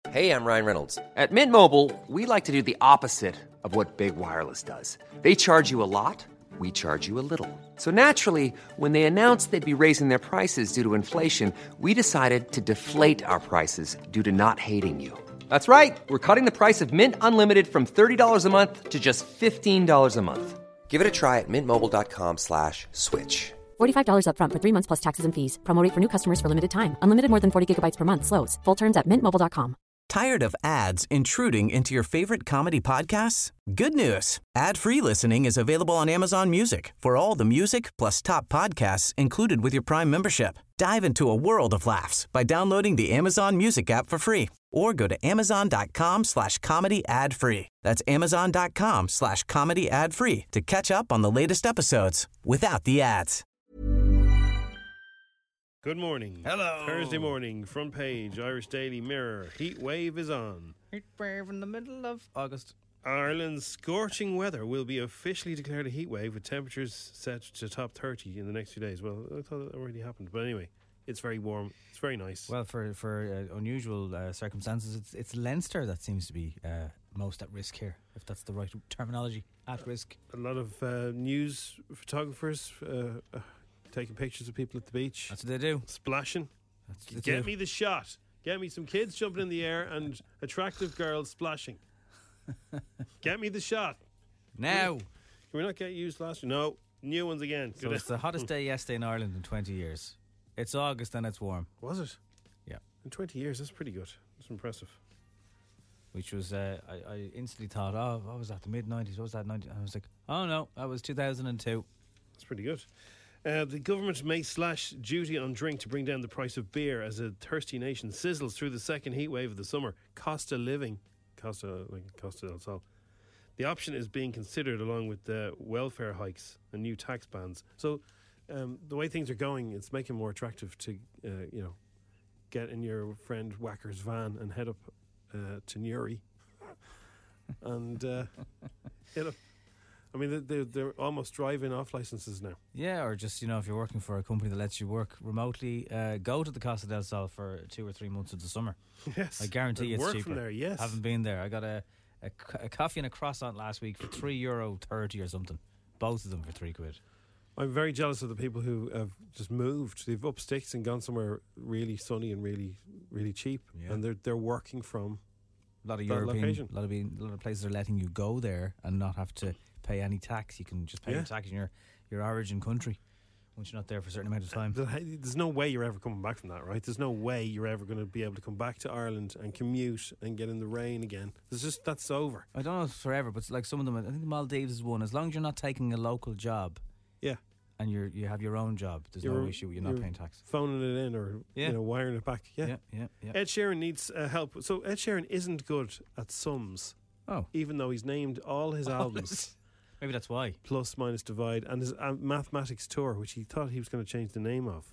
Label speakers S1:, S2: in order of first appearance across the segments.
S1: Hey, I'm Ryan Reynolds. At Mint Mobile, we like to do the opposite of what Big Wireless does. They charge you a lot, we charge you a little. So naturally, when they announced they'd be raising their prices due to inflation, we decided to deflate our prices due to not hating you. That's right. We're cutting the price of Mint Unlimited from $30 a month to just $15 a month. Give it a try at mintmobile.com/switch.
S2: $45 up front for 3 months plus taxes and fees. Promo rate for new customers for limited time. Unlimited more than 40 gigabytes per month. Slows full terms at mintmobile.com.
S3: Tired of ads intruding into your favorite comedy podcasts? Good news. Ad-free listening is available on Amazon Music for all the music plus top podcasts included with your Prime membership. Dive into a world of laughs by downloading the Amazon Music app for free or go to amazon.com/comedy ad-free. That's amazon.com/comedy ad-free to catch up on the latest episodes without the ads.
S4: Good morning.
S5: Hello.
S4: Thursday morning, front page, Irish Daily Mirror. Heat wave is on.
S5: Heat wave in the middle of August.
S4: Ireland's scorching weather will be officially declared a heat wave with temperatures set to top 30 in the next few days. Well, I thought that already happened. But anyway, it's very warm. It's very nice.
S5: Well, for unusual circumstances, it's Leinster that seems to be most at risk here, if that's the right terminology. At risk.
S4: A lot of news photographers taking pictures of people at the beach.
S5: That's what they do.
S4: Splashing.
S5: That's what they
S4: Get
S5: do.
S4: me the shot. Get me some kids jumping in the air and attractive girls splashing. Get me the shot.
S5: Now.
S4: Can we not get used last year? No. New ones again.
S5: So it's the hottest day yesterday in Ireland in 20 years. It's August and it's warm.
S4: Was it?
S5: Yeah.
S4: In 20 years, that's pretty good. That's impressive.
S5: Which was, I instantly thought, oh, what was that, the mid-90s? What was that, 90? I was like, oh no, that was 2002.
S4: That's pretty good. The government may slash duty on drink to bring down the price of beer as a thirsty nation sizzles through the second heat wave of the summer. Cost of living. Costa del Sol. The option is being considered along with the welfare hikes and new tax bans. So the way things are going, it's making it more attractive to, get in your friend Whacker's van and head up to Newry. And, I mean, they're almost driving off licenses now.
S5: Yeah, or just, if you're working for a company that lets you work remotely, go to the Costa del Sol for 2 or 3 months of the summer.
S4: Yes.
S5: I guarantee it's
S4: work
S5: cheaper.
S4: From there, yes.
S5: Haven't been there. I got a coffee and a croissant last week for €3.30 or something. Both of them for £3.
S4: I'm very jealous of the people who have just moved. They've up sticks and gone somewhere really sunny and really, really cheap. Yeah. And they're working from
S5: a lot of
S4: that
S5: European
S4: location.
S5: A lot of places are letting you go there and not have to pay any tax. You can just pay your tax in your origin country once you're not there for a certain amount of time.
S4: There's no way you're ever coming back from that, right? There's no way you're ever going to be able to come back to Ireland and commute and get in the rain again. That's over.
S5: I don't know if it's forever, but it's like some of them, I think the Maldives is one. As long as you're not taking a local job,
S4: yeah, and
S5: you have your own job, there's no issue. You're not paying tax.
S4: Phoning it in or wiring it back. Yeah. Ed Sheeran needs help. So Ed Sheeran isn't good at sums.
S5: Oh,
S4: even though he's named all his albums.
S5: Maybe that's why.
S4: Plus, minus, divide, and his mathematics tour, which he thought he was going to change the name of.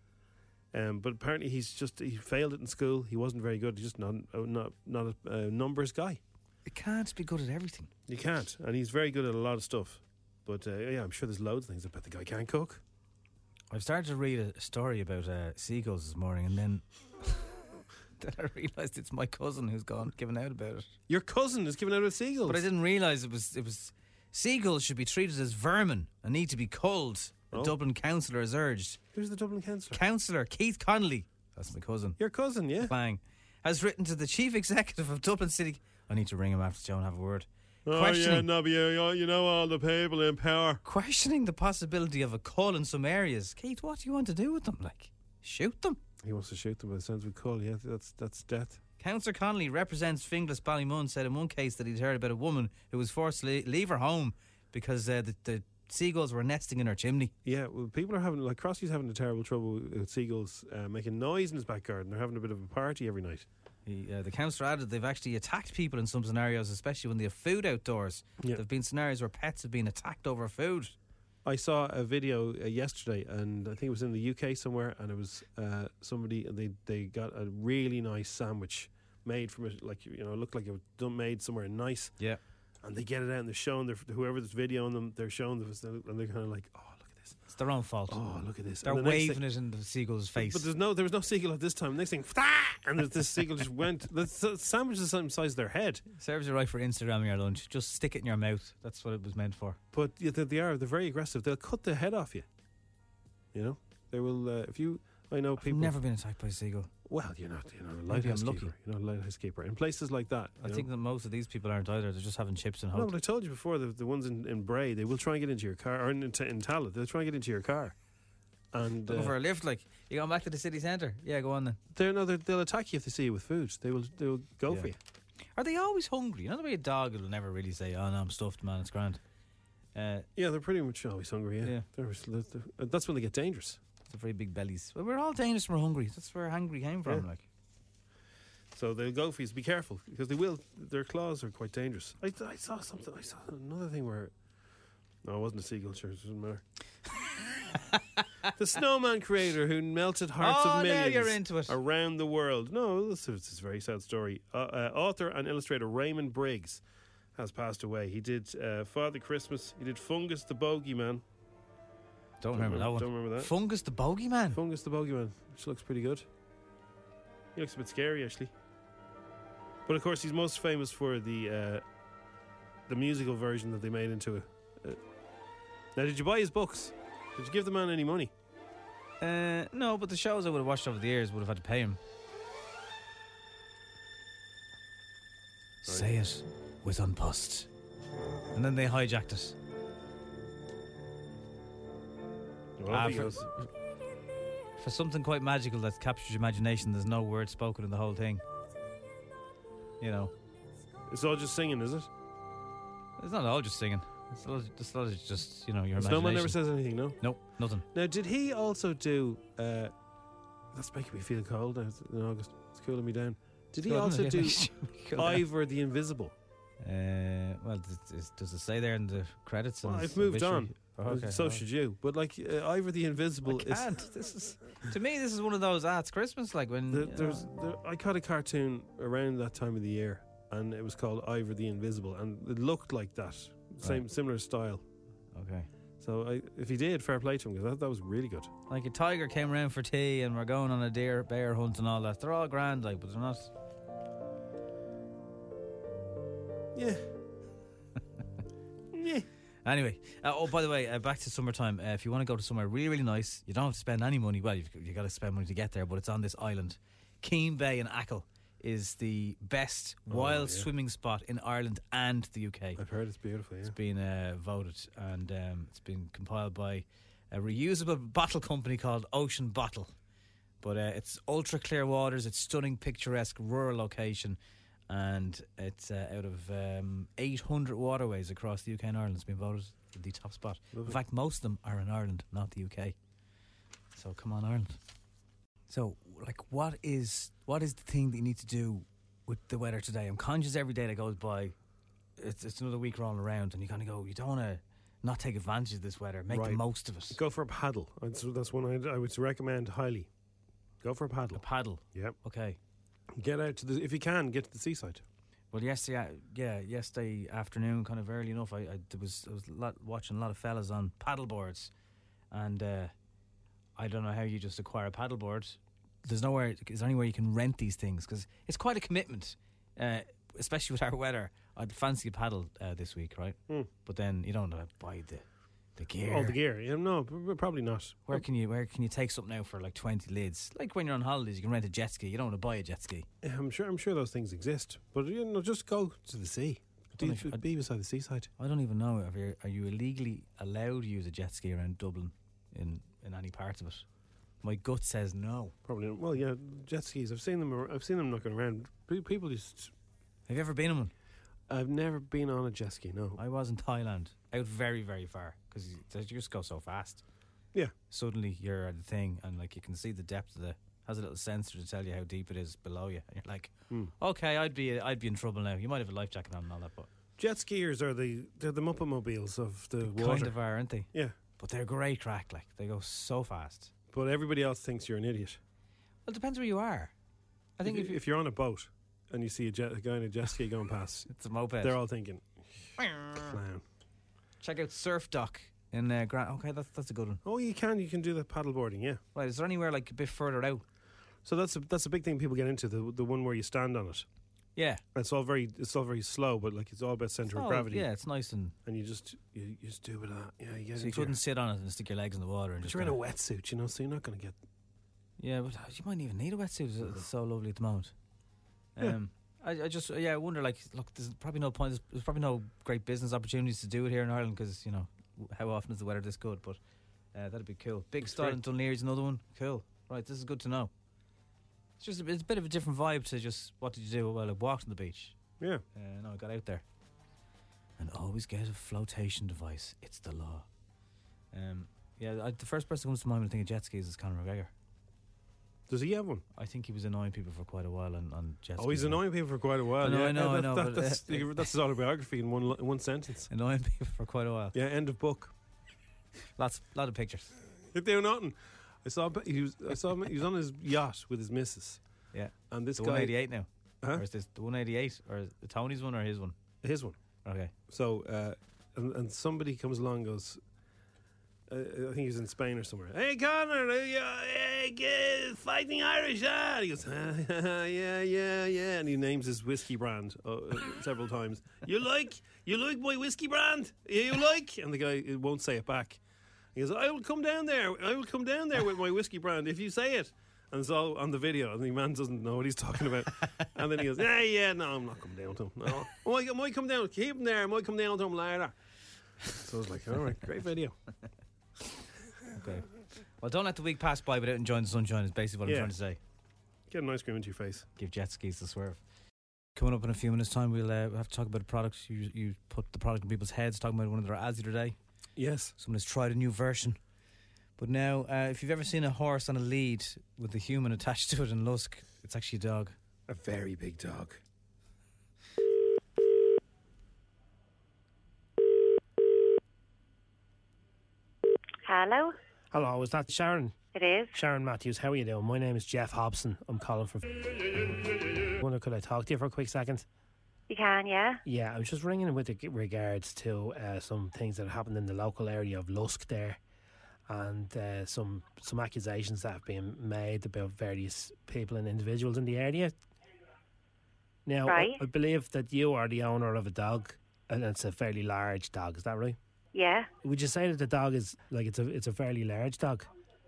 S4: But apparently he failed it in school. He wasn't very good. He's just not a numbers guy.
S5: You can't be good at everything.
S4: You can't, and he's very good at a lot of stuff. But I'm sure there's loads of things. I bet the guy can't cook.
S5: I've started to read a story about seagulls this morning, and then then I realised it's my cousin who's giving out about it.
S4: Your cousin is giving out about seagulls?
S5: But I didn't realise it was seagulls should be treated as vermin and need to be culled. The Dublin councillor has urged.
S4: Who's the Dublin councillor?
S5: Councillor Keith Connolly. That's my cousin.
S4: Your cousin, yeah.
S5: Clang. Has written to the chief executive of Dublin City. I need to ring him after Joe and have a word.
S4: Nobby, you know all the people in power.
S5: Questioning the possibility of a cull in some areas. Keith, what do you want to do with them? Shoot them?
S4: He wants to shoot them, but it sounds like cull. Yeah, that's death.
S5: Councillor Connolly represents Finglas Ballymun, said in one case that he'd heard about a woman who was forced to leave her home because the seagulls were nesting in her chimney. Yeah, well, people are having, Crossy's having terrible trouble with seagulls making noise in his back garden. They're having a bit of a party every night. The councillor added they've actually attacked people in some scenarios, especially when they have food outdoors. Yeah. There have been scenarios where pets have been attacked over food. I saw a video yesterday, and I think it was in the UK somewhere, and it was somebody, and they got a really nice sandwich made from it, looked like it was made somewhere nice. Yeah. And they get it out and they're showing whoever that's videoing them, they're showing them, and they're kind of like, oh, look at this It's their own fault.
S4: Oh, look at this.
S5: They're waving it in the seagull's face.
S4: But there was no seagull at this time. Next thing, and this seagull just went. The sandwich is the same size as their head.
S5: Serves you right for Instagramming your lunch. Just stick it in your mouth. That's what it was meant for.
S4: But yeah, they're very aggressive. They'll cut the head off you. You know, they will. If you, I know people.
S5: I've never been attacked by a seagull.
S4: Well, you're not a lighthouse keeper. You're not a lighthouse keeper. In places like that.
S5: I think that most of these people aren't either. They're just having chips and hope.
S4: No, but I told you before, the ones in Bray, they will try and get into your car, or in Tallaght, they'll try and get into your car. And
S5: go for a lift, like, you going back to the city centre? Yeah, go on then.
S4: They'll attack you if they see you with food. They will go for you.
S5: Are they always hungry? You know the way a dog will never really say, "Oh no, I'm stuffed, man, it's grand."
S4: Yeah, they're pretty much always hungry. Yeah. That's when they get dangerous.
S5: They're very big bellies. Well, we're all dangerous when we're hungry. That's where hungry came from. Like,
S4: so they'll go for you. So be careful because they will. Their claws are quite dangerous. I saw something. I saw another thing where. No, it wasn't a seagull. Sure, it doesn't matter. The snowman creator who melted hearts of millions
S5: now you're into it.
S4: Around the world. No, this is a very sad story. Author and illustrator Raymond Briggs has passed away. He did Father Christmas. He did Fungus the Bogeyman.
S5: Don't remember that one.
S4: Don't remember that.
S5: Fungus the Bogeyman?
S4: Fungus the Bogeyman, which looks pretty good. He looks a bit scary, actually. But of course, he's most famous for the musical version that they made into a... Now, did you buy his books? Did you give the man any money?
S5: No, but the shows I would have watched over the years would have had to pay him. Say it with unpost. And then they hijacked it. For something quite magical that captures your imagination, there's no word spoken in the whole thing. You know.
S4: It's all just singing, is it?
S5: It's not all just singing. It's a lot of just, you know, your imagination.
S4: Snowman never says anything, no?
S5: Nope, nothing.
S4: Now, did he also do... that's making me feel cold now in August. It's cooling me down. Did he also do Ivor the Invisible?
S5: Well, does it say there in the credits?
S4: Well, I've moved on. So should you. But like Ivor the Invisible
S5: to me, this is one of those, it's Christmas, like when...
S4: I caught a cartoon around that time of the year, and it was called Ivor the Invisible, and it looked like that. Similar style.
S5: Okay.
S4: So if he did, fair play to him, because that was really good.
S5: Like a tiger came around for tea and we're going on a bear hunt and all that. They're all grand, like, but they're not...
S4: Yeah. Yeah.
S5: Anyway, by the way, back to summertime. If you want to go to somewhere really, really nice, you don't have to spend any money. Well, you've got to spend money to get there, but it's on this island. Keene Bay in Achill is the best wild swimming spot in Ireland and the UK.
S4: I've heard it's beautiful, yeah.
S5: It's been voted, and it's been compiled by a reusable bottle company called Ocean Bottle. But it's ultra clear waters, it's stunning, picturesque, rural location, and it's out of 800 waterways across the UK and Ireland. It's been voted the top spot. Lovely. In fact, most of them are in Ireland, not the UK. So come on, Ireland. So, like, what is the thing that you need to do with the weather today? I'm conscious every day that goes by, it's another week rolling around, and you kind of go, you don't want to not take advantage of this weather. Make the most of it.
S4: Go for a paddle. That's one I would recommend highly. Go for a paddle.
S5: A paddle?
S4: Yep.
S5: Okay.
S4: Get out if you can, get to the seaside.
S5: Well, yesterday afternoon, kind of early enough, I was watching a lot of fellas on paddle boards, and I don't know how you just acquire a paddleboard. Is there anywhere you can rent these things? Because it's quite a commitment, especially with our weather. I'd fancy a paddle this week, right? But then you don't buy the gear.
S4: Oh, the gear. Yeah, no, probably not.
S5: Where can you take something out for like 20 lids? Like when you're on holidays, you can rent a jet ski. You don't want to buy a jet ski.
S4: Yeah, I'm sure those things exist. But just go to the sea. Be beside the seaside.
S5: I don't even know. Are you illegally allowed to use a jet ski around Dublin in any part of it? My gut says no.
S4: Probably. Well, yeah, jet skis. I've seen them knocking around. People just.
S5: Have you ever been on one?
S4: I've never been on a jet ski. No.
S5: I was in Thailand, out very, very far, because you just go so fast.
S4: Yeah.
S5: Suddenly you're at the thing, and like you can see the depth of has a little sensor to tell you how deep it is below you, and you're like, okay, I'd be in trouble now. You might have a life jacket on and all that, but
S4: jet skiers are they're the Muppet mobiles of the water.
S5: Kind of are, aren't they?
S4: Yeah.
S5: But they're great crack. Like they go so fast.
S4: But everybody else thinks you're an idiot.
S5: Well, it depends where you are. I think
S4: if you're on a boat and you see a guy in a jet ski going past,
S5: it's a moped.
S4: They're all thinking, clown.
S5: Check out Surf Dock In Grant. Okay, that's a good one.
S4: Oh, you can do the paddle boarding, yeah.
S5: Right, is there anywhere like a bit further out?
S4: So that's a big thing people get into, the one where you stand on it.
S5: Yeah.
S4: It's all very slow, but like it's all about centre of gravity.
S5: Yeah, it's nice and
S4: you just do with that. Yeah, you get
S5: so you couldn't sit on it and stick your legs in the water. And
S4: but
S5: just
S4: you're in a wetsuit, so you're not going to get.
S5: Yeah, but you might even need a wetsuit. It's so lovely at the moment.
S4: Yeah.
S5: I wonder. Like, look, there's probably no point. There's probably no great business opportunities to do it here in Ireland because how often is the weather this good? But that'd be cool. Big Style in Dunleary's another one. Cool. Right, this is good to know. It's a bit of a different vibe to just what did you do? Well, I walked on the beach.
S4: Yeah.
S5: No, I got out there. And always get a flotation device. It's the law. The first person who comes to mind when I think of jet skis is Conor McGregor.
S4: Does he have one?
S5: I think he was annoying people for quite a while on jet skis.
S4: Oh, he's annoying people for quite a while.
S5: I know.
S4: That's his autobiography in one sentence.
S5: Annoying people for quite a while.
S4: Yeah, end of book.
S5: Lot of pictures.
S4: He'd do nothing. I saw he was on his yacht with his missus.
S5: Yeah.
S4: And this
S5: the
S4: guy
S5: 188 now.
S4: Huh?
S5: Or is this the 188 or the Tony's one or his one?
S4: His one.
S5: Okay.
S4: So and somebody comes along and goes, I think he was in Spain or somewhere. Hey Conor, Fighting Irish, and he goes, yeah, and he names his whiskey brand several times. You like my whiskey brand? You like? And the guy won't say it back. He goes, I will come down there with my whiskey brand if you say it. And it's all on the video, and the man doesn't know what he's talking about. And then he goes, no, I'm not coming down to him. No, I might come down, keep him there. I might come down to him later. So I was like, all right, great video.
S5: Okay. Well, don't let the week pass by without enjoying the sunshine is basically what I'm trying to say.
S4: Get an ice cream into your face.
S5: Give jet skis the swerve. Coming up in a few minutes' time, we'll have to talk about the product. You put the product in people's heads, talking about one of their ads the other day.
S4: Yes.
S5: Someone has tried a new version. But now, if you've ever seen a horse on a lead with a human attached to it in Lusk, it's actually a dog.
S4: A very big dog.
S6: Hello?
S7: Hello, is that Sharon?
S6: It is.
S7: Sharon Matthews, how are you doing? My name is Jeff Hobson. I'm calling from... Could I talk to you for a quick second?
S6: You can, yeah?
S7: Yeah, I was just ringing with regards to some things that happened in the local area of Lusk there, and some accusations that have been made about various people and individuals in the area. Now,
S6: right.
S7: I believe that you are the owner of a dog, and it's a fairly large dog, is that right?
S6: Yeah.
S7: Would you say that the dog is, like, it's a fairly large dog?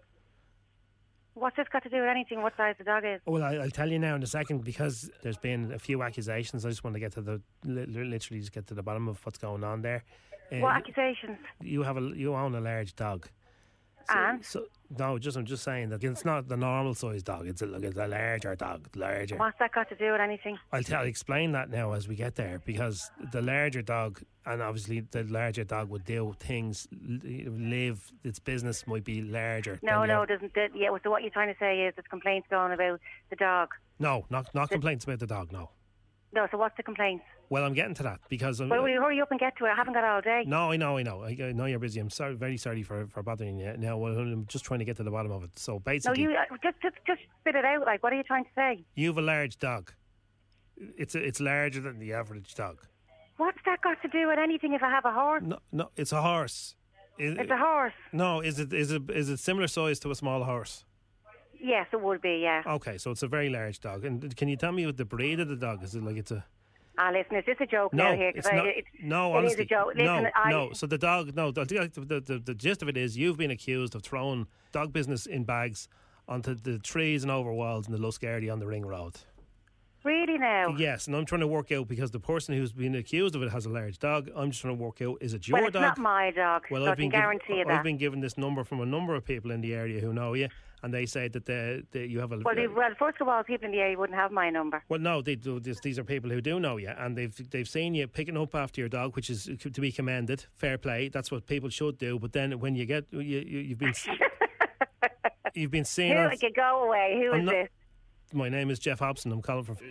S6: What's this got to do with anything? What size the dog is?
S7: Well, I'll tell you now in a second, because there's been a few accusations. I just want to get to literally just get to the bottom of what's going on there.
S6: What accusations?
S7: You own a large dog.
S6: And?
S7: I'm just saying that it's not the normal size dog. It's a larger dog, larger.
S6: What's that got to do with anything?
S7: I'll explain that now as we get there, because the larger dog, and obviously the larger dog would do things, live, its business might be larger.
S6: No, it doesn't. Yeah, so what you're trying to say is there's complaints going about the dog.
S7: No, not complaints about the dog, no.
S6: No, so what's the complaints?
S7: Well, I'm getting to that because...
S6: Well, will you hurry up and get to it? I haven't got all day.
S7: No, I know. I know you're busy. I'm very sorry for bothering you. Now, well, I'm just trying to get to the bottom of it. So basically...
S6: No, you just spit it out. Like, what are you trying to say?
S7: You have a large dog. It's larger than the average dog.
S6: What's that got to do with anything if I have a horse?
S7: No, it's a horse.
S6: It's a horse?
S7: No, is it similar size to a small horse?
S6: Yes, it would be, yeah.
S7: Okay, so it's a very large dog. And can you tell me what the breed of the dog is? It like it's a...
S6: listen, is this a joke
S7: no,
S6: now here?
S7: It's not, no, honestly.
S6: It is a joke. Listen,
S7: no. So the dog, the gist of it is you've been accused of throwing dog business in bags onto the trees and over walls in the Lusk area on the Ring Road.
S6: Really now?
S7: Yes, and I'm trying to work out, because the person who's been accused of it has a large dog. I'm just trying to work out, is it your dog?
S6: Well, it's not my dog, so I can guarantee you that.
S7: I've been given this number from a number of people in the area who know you, and they say that you have a...
S6: Well, first of all, people in the area wouldn't have my number.
S7: Well, no, they do. These are people who do know you, and they've seen you picking up after your dog, which is to be commended. Fair play. That's what people should do. But then when you get... You've been... You've been seen...
S6: Go away. Who is this?
S7: My name is Jeff Hobson. I'm calling from...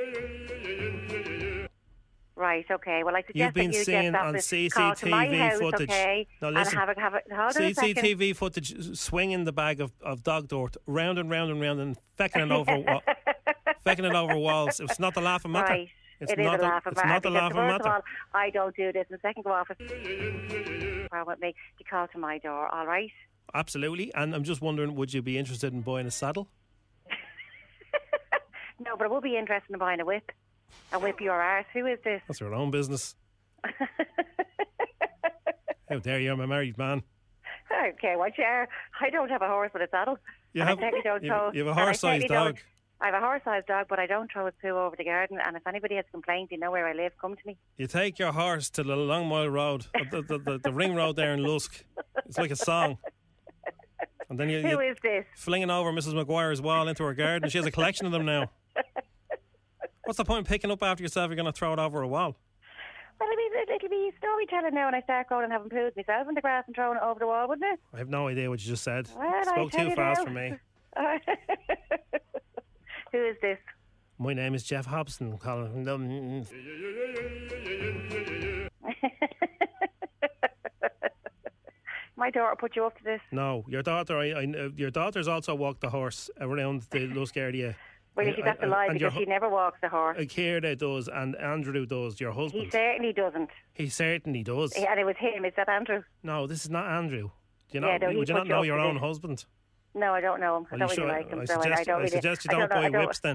S6: Right, okay. Well, I suggest
S7: you've been seen on CCTV footage.
S6: Okay,
S7: now listen,
S6: and have a
S7: CCTV footage swinging the bag of dog dirt round and round and round and fecking it over walls. It's not the laughing matter.
S6: Right. It is a laughing matter.
S7: It's not the laughing matter.
S6: First of all, I don't do this. And second of all, program with me, to call to my door, all right?
S4: Absolutely. And I'm just wondering, would you be interested in buying a saddle?
S6: No, but I would be interested in buying a whip. A whip your arse. Who is this?
S4: That's your own business. How dare you? I'm a married man.
S6: Okay, what you are? I don't have a horse with a saddle.
S4: You have a horse-sized dog.
S6: I have a horse-sized dog, but I don't throw its poo over the garden. And if anybody has complaints, you know where I live, come to me.
S4: You take your horse to the Long Mile Road, the ring road there in Lusk. It's like a song. And then
S6: Who is this?
S4: Flinging over Mrs. Maguire's wall into her garden. She has a collection of them now. What's the point of picking up after yourself? You're going to throw it over a wall.
S6: Well, I mean, it'll be storytelling now when I start going and having poos myself in the grass and throwing it over the wall, wouldn't it?
S4: I have no idea what you just said.
S6: Well,
S4: Spoke too fast for me.
S6: Who is this?
S4: My name is Jeff Hobson.
S6: My daughter put you up to this?
S4: No, your daughter. Your daughter's also walked the horse around the Lusk area.
S6: Well, you see, that's a lie because she never walks the horse.
S4: Kierda does, and Andrew does, your husband.
S6: He certainly doesn't.
S4: He certainly does.
S6: And it was him. Is that Andrew?
S4: No, this is not Andrew. Do you know?
S6: Yeah, no,
S4: would you not know your own husband?
S6: No, I don't know him.
S4: Well,
S6: I don't really like him.
S4: I suggest you don't buy whips then.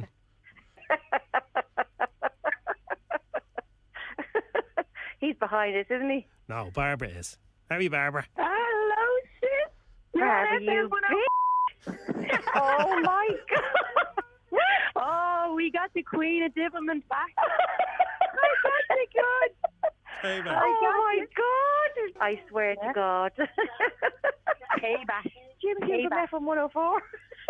S6: He's behind us, isn't he?
S4: No, Barbara is. How are you, Barbara?
S8: Hello, sis.
S6: Barbara, you bitch. Oh, my God.
S8: Oh, we got the Queen of Divilment back. I got the good.
S4: Hey, man.
S6: Oh, my God. I swear to God.
S8: Payback.
S6: Jim Payback from 104.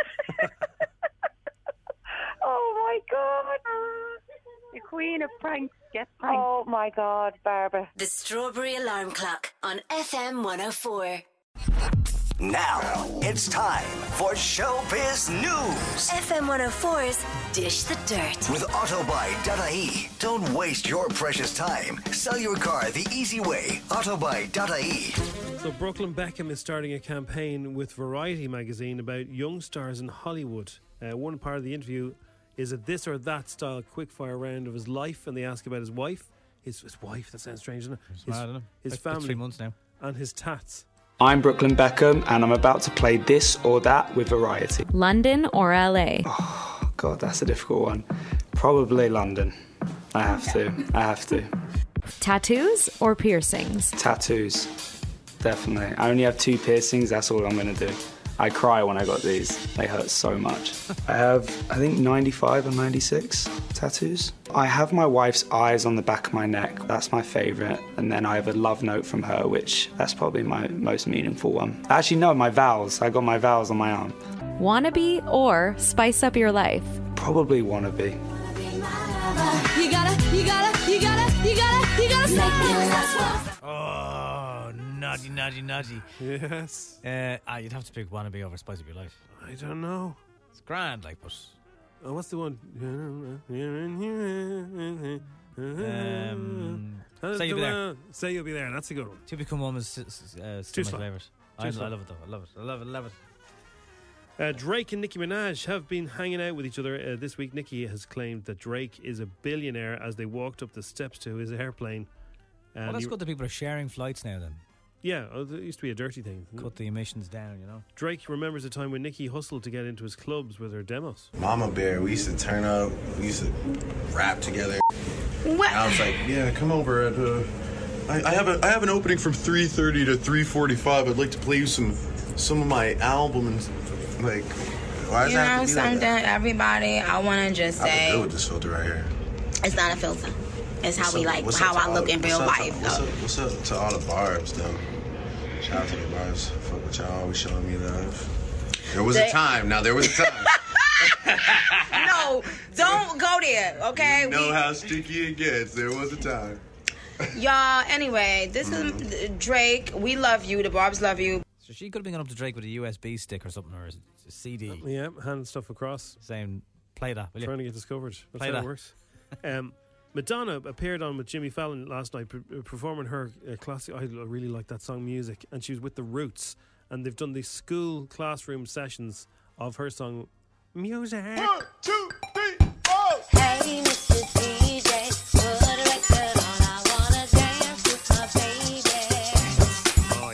S6: Oh, my God.
S8: The Queen of Pranks gets pranked.
S6: Oh, my God, Barbara.
S9: The Strawberry Alarm Clock on FM 104.
S10: Now it's time for Showbiz News.
S9: FM 104's Dish the Dirt.
S10: With Autobuy.ie. Don't waste your precious time. Sell your car the easy way. Autobuy.ie.
S4: So Brooklyn Beckham is starting a campaign with Variety magazine about young stars in Hollywood. One part of the interview is a this or that style quickfire round of his life, and they ask about his wife. His wife, that sounds strange, doesn't it?
S5: It's mad, isn't it?
S4: His
S5: Like
S4: family.
S5: 3 months now.
S4: And his tats.
S11: I'm Brooklyn Beckham, and I'm about to play this or that with Variety.
S12: London or LA?
S11: Oh, God, that's a difficult one. Probably London. I have to.
S12: Tattoos or piercings?
S11: Tattoos. Definitely. I only have 2 piercings, that's all I'm going to do. I cry when I got these. They hurt so much. I have, I think, 95 or 96 tattoos. I have my wife's eyes on the back of my neck. That's my favourite. And then I have a love note from her, which that's probably my most meaningful one. Actually, no, my vows. I got my vows on my arm.
S12: Wannabe or spice up your life?
S11: Probably wannabe.
S13: You gotta
S5: Oh, naughty.
S4: Yes.
S5: You'd have to pick Wannabe over Spice Up Your Life.
S4: I don't know.
S5: It's grand, like, but...
S4: Oh, what's the one?
S5: Say You'll Be There.
S4: Say You'll Be There. That's a good one.
S5: To Become One is still my favourite. I love it, though. I love it.
S4: Drake and Nicki Minaj have been hanging out with each other. This week, Nicki has claimed that Drake is a billionaire as they walked up the steps to his airplane.
S5: Well, that's good that people are sharing flights now, then.
S4: Yeah, it used to be a dirty thing.
S5: Cut the emissions down, you know.
S4: Drake remembers a time when Nicki hustled to get into his clubs with her demos.
S14: Mama Bear, we used to turn up, we used to rap together. What? And I was like, yeah, come over at I have an opening from 3:30 to 3:45. I'd like to play you some of my album and like. Why does
S15: you
S14: that have
S15: know
S14: to be
S15: something,
S14: like that?
S15: everybody? I want to just
S14: I
S15: say
S14: can deal with this filter right here.
S15: it's not a filter. It's how
S14: What's
S15: how
S14: up
S15: I look in real life.
S14: What's up to all the barbs, though? Shout out to the barbs. Fuck with y'all, always showing me love. There was a time. Now, there was a time.
S15: No, don't go there, okay?
S14: You know how sticky it gets. There was a time.
S15: Y'all, anyway, this is Drake. We love you. The barbs love you.
S5: So she could have been going up to Drake with a USB stick or something, or a CD.
S4: Yeah, handing stuff across.
S5: Saying, play that, will you?
S4: Trying to get discovered. That's
S5: play
S4: how
S5: that.
S4: it works. Madonna appeared on with Jimmy Fallon last night performing her classic. I really like that song Music, and she was with The Roots, and they've done these school classroom sessions of her song Music.
S13: 1, 2, 3, 4. Hey, Mr. DJ, put a record on. I wanna dance with my baby.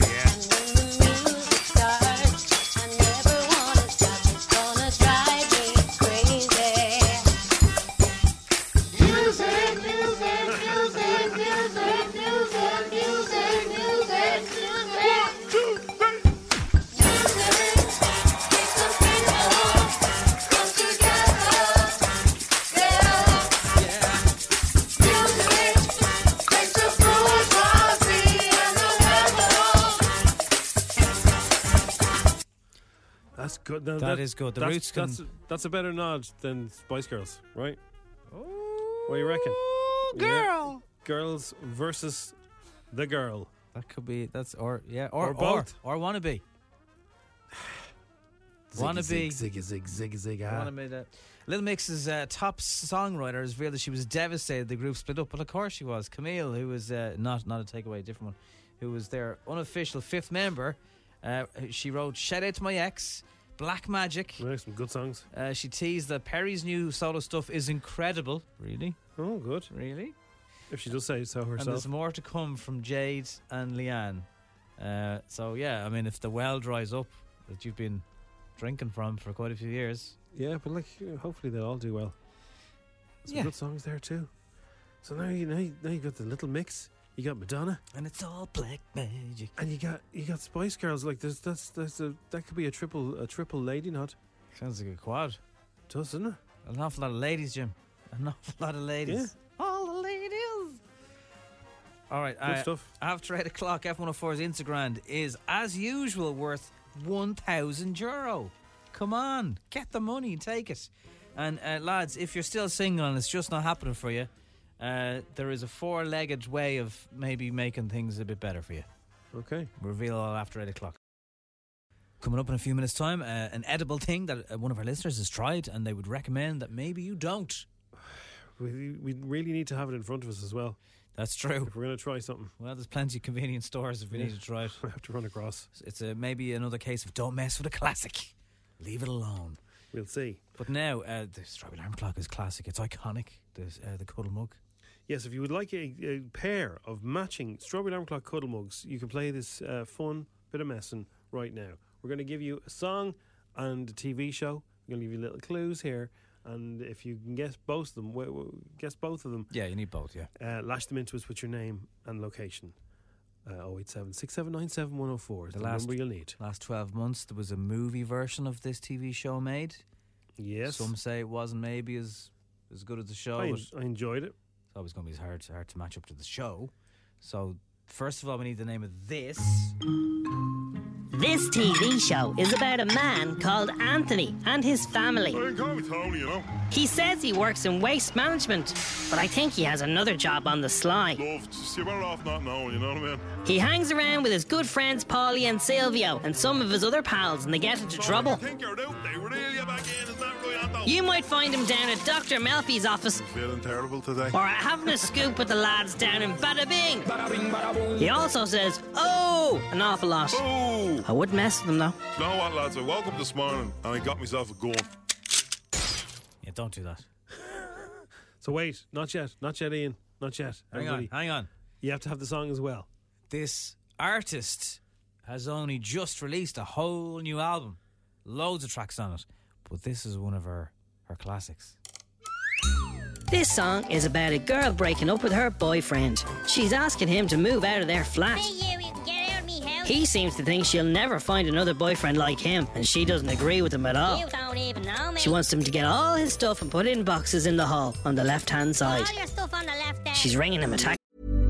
S4: good. No,
S5: That is good. The Roots can...
S4: That's a better nod than Spice Girls, right? What do you reckon?
S5: Girl.
S4: Girls versus the girl.
S5: That could be. That's or
S4: both.
S5: or wannabe. Wannabe.
S4: Zig.
S5: Wannabe. Little Mix's top songwriter has revealed that she was devastated the group split up, but of course she was. Camille, who was not a takeaway, a different one, who was their unofficial fifth member, she wrote "Shout Out to My Ex," "Black Magic."
S4: Right, some good songs.
S5: She teased that Perry's new solo stuff is incredible. Really?
S4: Oh, good.
S5: Really?
S4: If she does say so herself.
S5: And there's more to come from Jade and Leanne. So yeah, I mean, if the well dries up that you've been drinking from for quite a few years.
S4: Yeah, but hopefully they'll all do well. Some good songs there too. So now you got the Little Mix. You got Madonna,
S5: and it's all black magic.
S4: And you got Spice Girls. Like that could be a triple lady nod.
S5: Sounds like a quad.
S4: It does, doesn't it?
S5: An awful lot of ladies, Jim. An awful lot of ladies.
S4: Yeah.
S5: All the ladies. All right.
S4: Good stuff.
S5: After 8 o'clock, F104's Instagram is, as usual, worth €1,000. Come on, get the money, take it. And lads, if you're still single and it's just not happening for you, there is a 4-legged way of maybe making things a bit better for you.
S4: Okay.
S5: Reveal all after 8 o'clock. Coming up in a few minutes' time, an edible thing that one of our listeners has tried, and they would recommend that maybe you don't.
S4: We really need to have it in front of us as well.
S5: That's true.
S4: If we're going to try something.
S5: Well, there's plenty of convenience stores if we need to try it.
S4: We have to run across.
S5: It's maybe another case of don't mess with a classic. Leave it alone.
S4: We'll see.
S5: But now, the Strawberry Alarm Clock is classic. It's iconic. The Cuddle Mug.
S4: Yes, if you would like a pair of matching Strawberry Alarm Clock Cuddle Mugs, you can play this fun bit of messing right now. We're going to give you a song and a TV show. We're going to give you little clues here. And if you can guess both of them.
S5: Yeah, you need both, yeah.
S4: Lash them into us with your name and location. 087 6797 104 is the number you'll need.
S5: Last 12 months, there was a movie version of this TV show made.
S4: Yes.
S5: Some say it wasn't maybe as good as the show.
S4: I enjoyed it.
S5: It's always going to be hard to match up to the show. So, first of all, we need the name of this.
S16: This TV show is about a man called Anthony and his family.
S14: You can call me Tony, you know.
S16: He says he works in waste management, but I think he has another job on the sly.
S14: Love, just you're better off not knowing, you know what I mean?
S16: He hangs around with his good friends Paulie and Silvio and some of his other pals, and they get into trouble.
S14: I think you're out. They reel you back in. Is that right, Anto?
S16: You might find him down at Dr. Melfi's office.
S14: Feeling terrible today.
S16: Or having a scoop with the lads down in Bada Bing. Bada bing, bada boom. He also says, "Oh," an awful lot.
S14: Oh.
S16: I wouldn't mess with him though.
S14: You know what, lads? I woke up this morning and I got myself a gun.
S5: Yeah, don't do that.
S4: So wait, not yet, Ian, not yet.
S5: Hang on.
S4: You have to have the song as well.
S5: This artist has only just released a whole new album. Loads of tracks on it. But this is one of her classics.
S16: This song is about a girl breaking up with her boyfriend. She's asking him to move out of their flat.
S17: Hey, you get out of me house.
S16: He seems to think she'll never find another boyfriend like him, and she doesn't agree with him at all.
S17: You don't even know me.
S16: She wants him to get all his stuff and put it in boxes in the hall on the left-hand side.
S17: All your stuff on the left there.
S16: She's ringing him a taxi.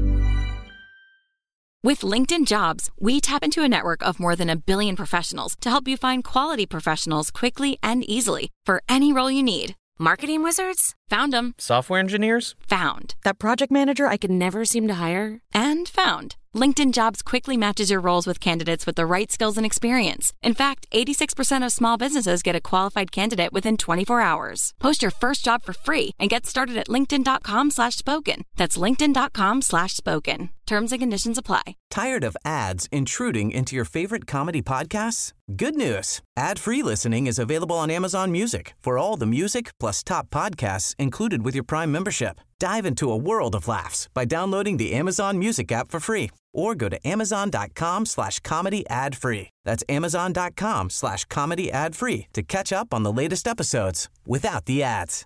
S18: With LinkedIn Jobs, we tap into a network of more than 1 billion professionals to help you find quality professionals quickly and easily for any role you need. Marketing wizards? Found them.
S19: Software engineers?
S18: Found. That project manager I could never seem to hire? And found. LinkedIn Jobs quickly matches your roles with candidates with the right skills and experience. In fact, 86% of small businesses get a qualified candidate within 24 hours. Post your first job for free and get started at linkedin.com/spoken. That's linkedin.com/spoken. Terms and conditions apply.
S3: Tired of ads intruding into your favorite comedy podcasts? Good news. Ad-free listening is available on Amazon Music for all the music plus top podcasts included with your Prime membership. Dive into a world of laughs by downloading the Amazon Music app for free or go to amazon.com/comedy ad-free. That's amazon.com/comedy ad-free to catch up on the latest episodes without the ads.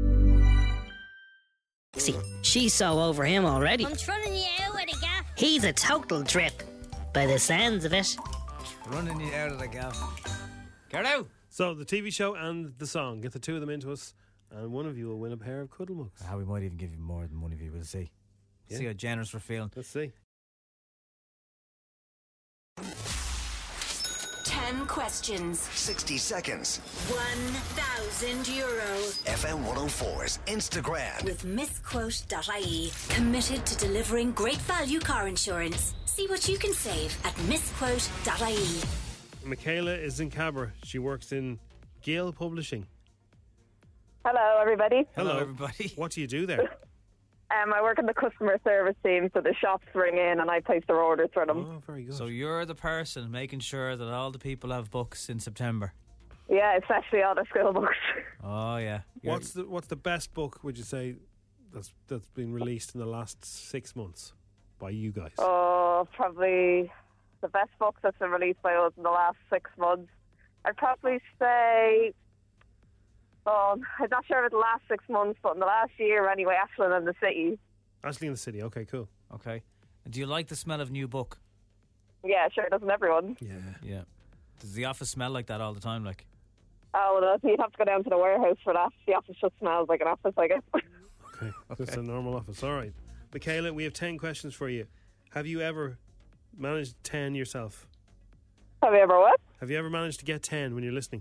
S16: See, she's so over him already.
S17: I'm running you out with a gaff.
S16: He's a total drip, by the sounds of it.
S5: Running you out of the gaff. Get out!
S4: So the TV show and the song, get the two of them into us, and one of you will win a pair of Cuddle Mugs.
S5: We might even give you more than one of you. We'll see.
S4: Yeah.
S5: See how generous we're feeling.
S4: Let's see.
S9: 10 10 questions.
S10: 60 seconds.
S9: €1,000.
S10: FM 104's Instagram.
S9: With misquote.ie. Committed to delivering great value car insurance. See what you can save at misquote.ie.
S4: Michaela is in Cabra. She works in Gale Publishing.
S19: Hello, everybody.
S4: Hello, everybody. What do you do there?
S19: I work in the customer service team, so the shops ring in and I place their orders for them.
S4: Oh, very good.
S5: So you're the person making sure that all the people have books in September.
S19: Yeah, especially all the school books.
S5: Oh yeah.
S4: What's the best book, would you say, that's been released in the last 6 months by you guys?
S19: Oh, probably the best book that's been released by us in the last 6 months. I'd probably say, I'm not sure about the last 6 months, but in the last year anyway, Ashland and the City.
S4: Ashland and the City, okay, cool.
S5: Okay. And do you like the smell of new book?
S19: Yeah, sure, doesn't everyone?
S5: Yeah. Does the office smell like that all the time? Like?
S19: Oh, well, you'd have to go down to the warehouse for that. The office just smells like an office, I guess.
S4: Okay. It's a normal office. All right. Michaela, we have 10 questions for you. Have you ever managed 10 yourself?
S19: Have you ever what?
S4: Have you ever managed to get 10 when you're listening?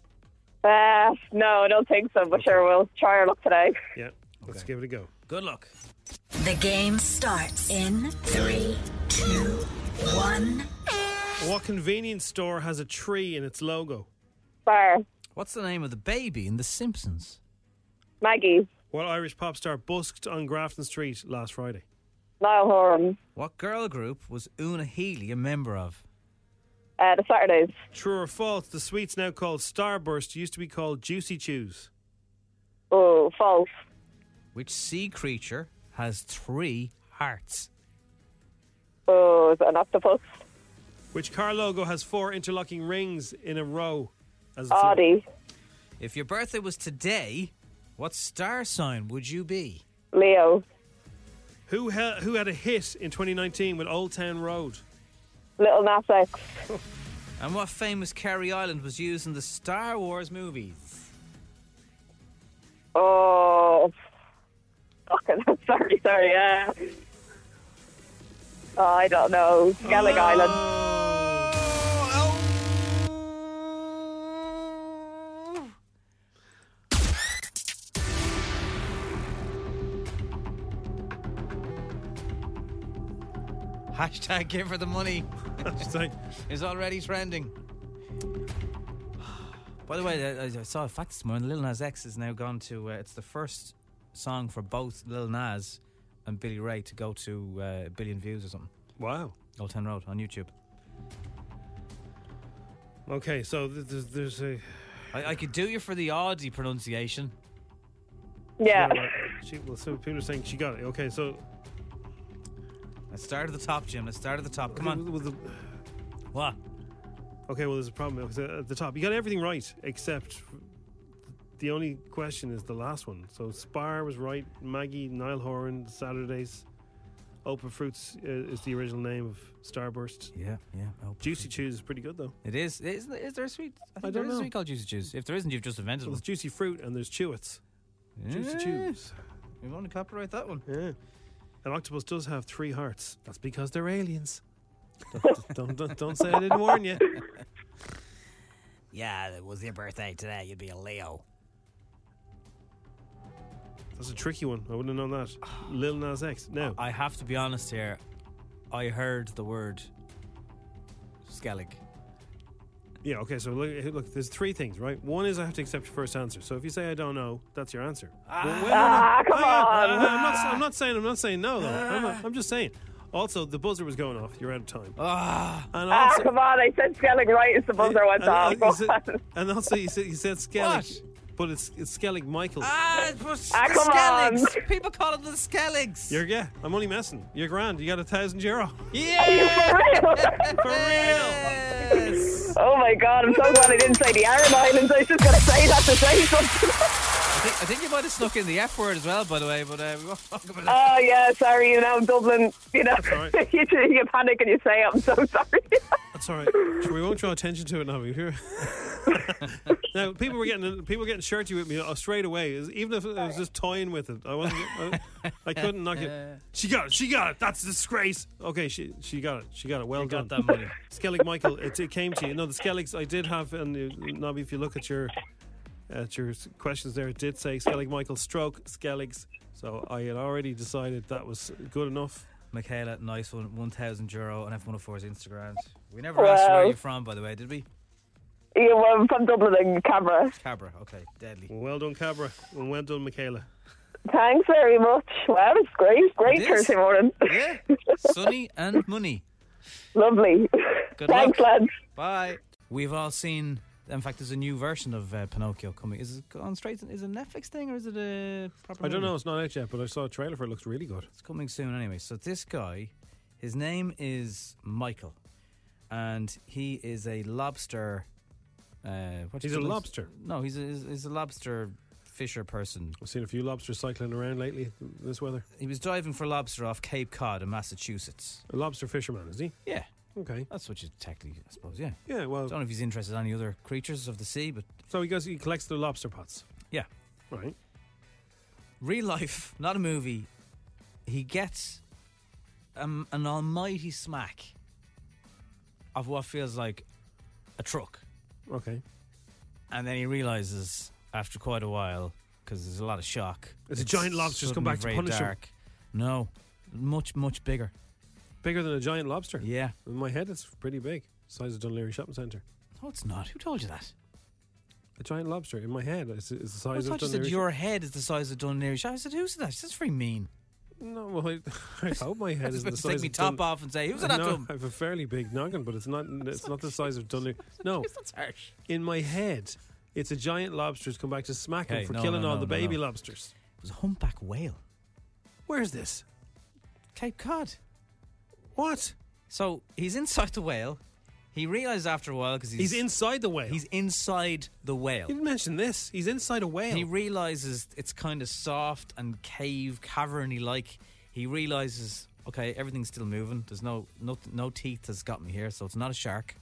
S19: No, I don't think so, but sure, we'll try our luck today.
S4: Yeah, let's give it a go.
S5: Good luck.
S9: The game starts in 3, 2, 1.
S4: What convenience store has a tree in its logo?
S19: Bar.
S5: What's the name of the baby in The Simpsons?
S19: Maggie.
S4: What Irish pop star busked on Grafton Street last Friday?
S19: Niall Horan.
S5: What girl group was Una Healy a member of?
S19: The Saturdays.
S4: True or false, the sweets now called Starburst used to be called Juicy Chews?
S19: Oh, false.
S5: Which sea creature has 3 hearts?
S19: Oh, is it an octopus?
S4: Which car logo has 4 interlocking rings in a row?
S19: Audi.
S5: If your birthday was today, what star sign would you be?
S19: Leo.
S4: Who had a hit in 2019 with Old Town Road?
S19: Little Nas X.
S5: And what famous Kerry Island was used in the Star Wars movies?
S19: Oh, fucking, sorry. I don't know. Skellig Island.
S5: Hashtag give her the money.
S4: Hashtag
S5: is already trending. By the way, I saw a fact this morning. Lil Nas X has now gone to. It's the first song for both Lil Nas and Billy Ray to go to 1 billion views or something.
S4: Wow.
S5: Old Town Road on YouTube.
S4: Okay, so there's a.
S5: I could do you for the Audi pronunciation.
S19: Yeah.
S4: So people are saying she got it. Okay, so.
S5: Let's start at the top, Jim. Let's start at the top. Come on. What?
S4: Okay, well, there's a problem at the top. You got everything right, except the only question is the last one. So Spar was right. Maggie, Niall Horan, Saturdays. Open Fruits is the original name of Starburst.
S5: Yeah.
S4: Juicy Chews is pretty good, though.
S5: It is. Is there a sweet? I think
S4: don't
S5: there is
S4: know.
S5: a sweet called Juicy Chews. If there isn't, you've just invented
S4: Well,
S5: one.
S4: there's Juicy Fruit and there's Chewits. Juicy Chews.
S5: We want to copyright that one.
S4: Yeah. An octopus does have 3 hearts. That's because they're aliens. Don't say I didn't warn you.
S5: Yeah, it was your birthday today. You'd be a Leo.
S4: That's a tricky one. I wouldn't have known that. Lil Nas X. Now,
S5: I have to be honest here. I heard the word Skellig.
S4: Yeah, okay, so look, there's 3 things, right? One is I have to accept your first answer. So if you say I don't know, that's your answer.
S19: Come on.
S4: I'm not saying no, though. I'm just saying. Also, the buzzer was going off. You're out of time. And also,
S19: come on. I said Skellig right as the buzzer went off.
S4: And also, you said Skellig. But it's Skellig Michael.
S19: come
S5: Skelligs. People call it the Skelligs.
S4: I'm only messing. You're grand. You got €1,000.
S5: Yeah.
S19: For real? Yes. Oh my God, I'm so glad I didn't say the Aran Islands. I was just going to say that to say something.
S5: I think you might have snuck in the F word as well, by the way, but we won't talk about it.
S19: Oh yeah, sorry, Dublin,
S4: That's all right.
S19: you panic and you say I'm so sorry.
S4: That's all right. Sure, we won't draw attention to it now. Now, people were getting shirty with me straight away. Even if I was just toying with it, I wasn't. I couldn't knock it. She got it. That's a disgrace. Okay, she got it. Well done.
S5: Got that money.
S4: Skellig Michael, it came to you. No, the Skelligs I did have, and Nobby, if you look at your questions there, it did say Skellig Michael stroke Skelligs. So I had already decided that was good enough.
S5: Michaela, nice one, €1,000 on F104's Instagram. We never asked where you're from, by the way, did we?
S19: Yeah, well, I'm from Dublin and Cabra.
S5: Cabra, okay, deadly.
S4: Well done, Cabra, and well done, Michaela.
S19: Thanks very much. Well, it's great Thursday morning.
S5: Yeah, sunny and money.
S19: Lovely.
S5: Good
S19: Thanks,
S5: luck.
S19: lads.
S5: Bye. We've all seen. In fact, there's a new version of Pinocchio coming. Is it on straight? Is it a Netflix thing or is it a proper?
S4: I don't
S5: movie?
S4: know. It's not out yet, but I saw a trailer for it. It looks really good.
S5: It's coming soon, anyway. So this guy, his name is Michael, and he is a lobster.
S4: He's a lobster.
S5: No, he's a lobster fisher person.
S4: I've seen a few lobsters cycling around lately. This weather.
S5: He was diving for lobster off Cape Cod in Massachusetts.
S4: A lobster fisherman, is he?
S5: Yeah.
S4: Okay.
S5: That's what you technically, I suppose, yeah.
S4: Yeah, well...
S5: I don't know if he's interested in any other creatures of the sea, but...
S4: So he collects the lobster pots?
S5: Yeah.
S4: Right.
S5: Real life, not a movie. He gets an almighty smack of what feels like a truck.
S4: Okay.
S5: And then he realises, after quite a while, because there's a lot of shock...
S4: It's a giant lobster's come back to punish him.
S5: No. Much, much bigger.
S4: Bigger than a giant lobster?
S5: Yeah.
S4: In my head, it's pretty big. Size of Dunleary Shopping Centre.
S5: No, it's not. Who told you that?
S4: A giant lobster in my head is the size of Dunleary.
S5: I thought you said your head is the size of Dunleary Shopping. I said, who said that? That's very mean.
S4: No, well, I hope my head is the size of...
S5: Take me top off and say, who's that to him?
S4: I have a fairly big noggin, but it's not the size of Dunleary. No.
S5: That's harsh.
S4: In my head, it's a giant lobster's come back to smack him for killing all the baby lobsters.
S5: It was a humpback whale.
S4: Where's this?
S5: Cape Cod.
S4: What?
S5: So he's inside the whale. He realised after a while because
S4: he's inside the whale.
S5: He's inside the whale.
S4: You didn't mention this. He's inside a whale.
S5: He realises it's kind of soft and caverny like. He realises, okay, everything's still moving. There's no teeth has got me here, so it's not a shark.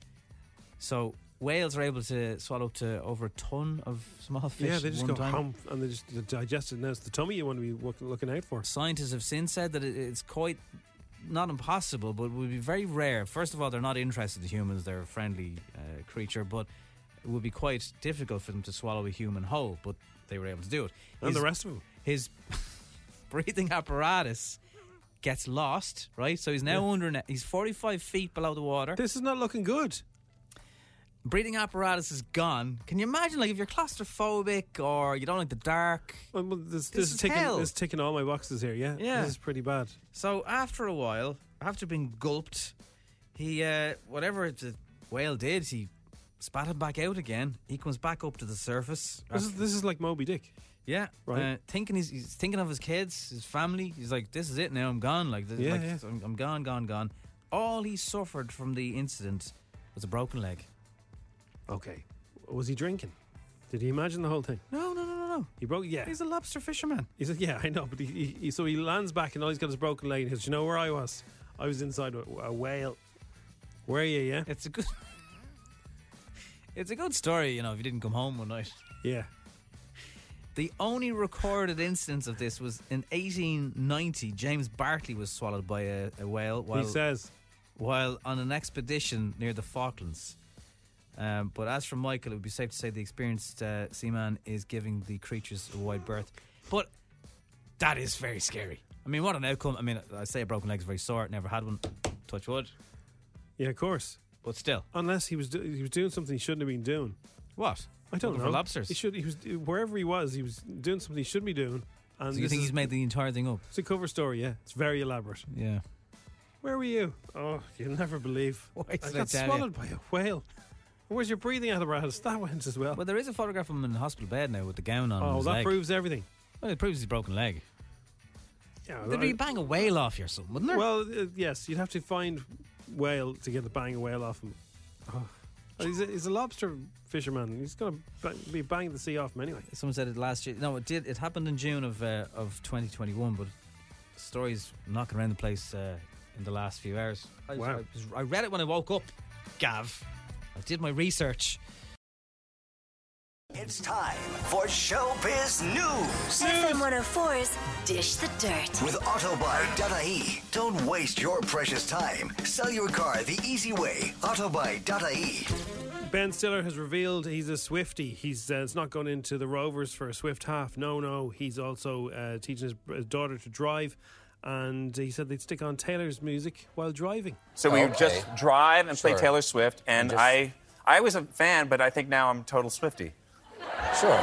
S5: So whales are able to swallow up to over a ton of small fish.
S4: Yeah, they just go
S5: time.
S4: hump and they just digest it. Now it's the tummy you want to be looking out for.
S5: Scientists have since said that it's quite not impossible, but it would be very rare. First of all, they're not interested in humans. They're a friendly creature, but it would be quite difficult for them to swallow a human whole, but they were able to do it.
S4: And the rest of them.
S5: His breathing apparatus gets lost, right? So he's now under... He's 45 feet below the water.
S4: This is not looking good.
S5: Breathing apparatus is gone. Can you imagine, like, if you're claustrophobic or you don't like the dark?
S4: Well, this
S5: is hell.
S4: This is ticking all my boxes here, yeah? This is pretty bad.
S5: So after a while, after being gulped, he, whatever the whale did, he spat him back out again. He comes back up to the surface.
S4: This is like Moby Dick.
S5: Yeah,
S4: right.
S5: He's thinking of his kids, his family. He's like, this is it now, I'm gone. I'm gone. All he suffered from the incident was a broken leg.
S4: Okay. Was he drinking? Did he imagine the whole thing?
S5: No.
S4: He broke. Yeah.
S5: He's a lobster fisherman.
S4: He said, "Yeah, I know." But so he lands back and all he's got is broken leg. And he says, "You know where I was? I was inside a whale." Where are you? Yeah.
S5: It's a good story, you know. If you didn't come home one night.
S4: Yeah.
S5: The only recorded instance of this was in 1890. James Bartley was swallowed by a whale. While on an expedition near the Falklands. But as for Michael, it would be safe to say the experienced seaman is giving the creatures a wide berth. But that is very scary. I mean, what an outcome. I mean, I say a broken leg is very sore. Never had one. Touch wood.
S4: Yeah, of course.
S5: But still.
S4: Unless he was doing something he shouldn't have been doing.
S5: What?
S4: I don't know.
S5: For lobsters.
S4: He was wherever he was doing something he shouldn't be doing. And
S5: so you think he's made the entire thing up?
S4: It's a cover story, yeah. It's very elaborate.
S5: Yeah.
S4: Where were you? Oh, you'll never believe.
S5: Why
S4: I got swallowed by a whale. Where's your breathing apparatus? That went as well.
S5: Well, there is a photograph of him in the hospital bed now with the gown on.
S4: Oh,
S5: his
S4: that
S5: leg.
S4: proves everything.
S5: Well, it proves his broken leg.
S4: Yeah,
S5: There'd be bang a whale off you or something, wouldn't there?
S4: Well, yes, you'd have to find whale to get the bang a whale off him. Oh. He's a lobster fisherman. He's going to be banging the sea off him anyway.
S5: Someone said it last year. No, it did. It happened in June of 2021, but the story's knocking around the place in the last few hours. I read it when I woke up, Gav. I did my research.
S10: It's time for Showbiz News.
S9: FM 104's Dish the Dirt.
S10: With Autobuy.ie. Don't waste your precious time. Sell your car the easy way. Autobuy.ie.
S4: Ben Stiller has revealed he's a Swiftie. He's it's not going into the Rovers for a Swift half. No. He's also teaching his daughter to drive. And he said they'd stick on Taylor's music while driving.
S20: So we would just drive and play Taylor Swift. And I was a fan, but I think now I'm total Swiftie.
S21: Sure.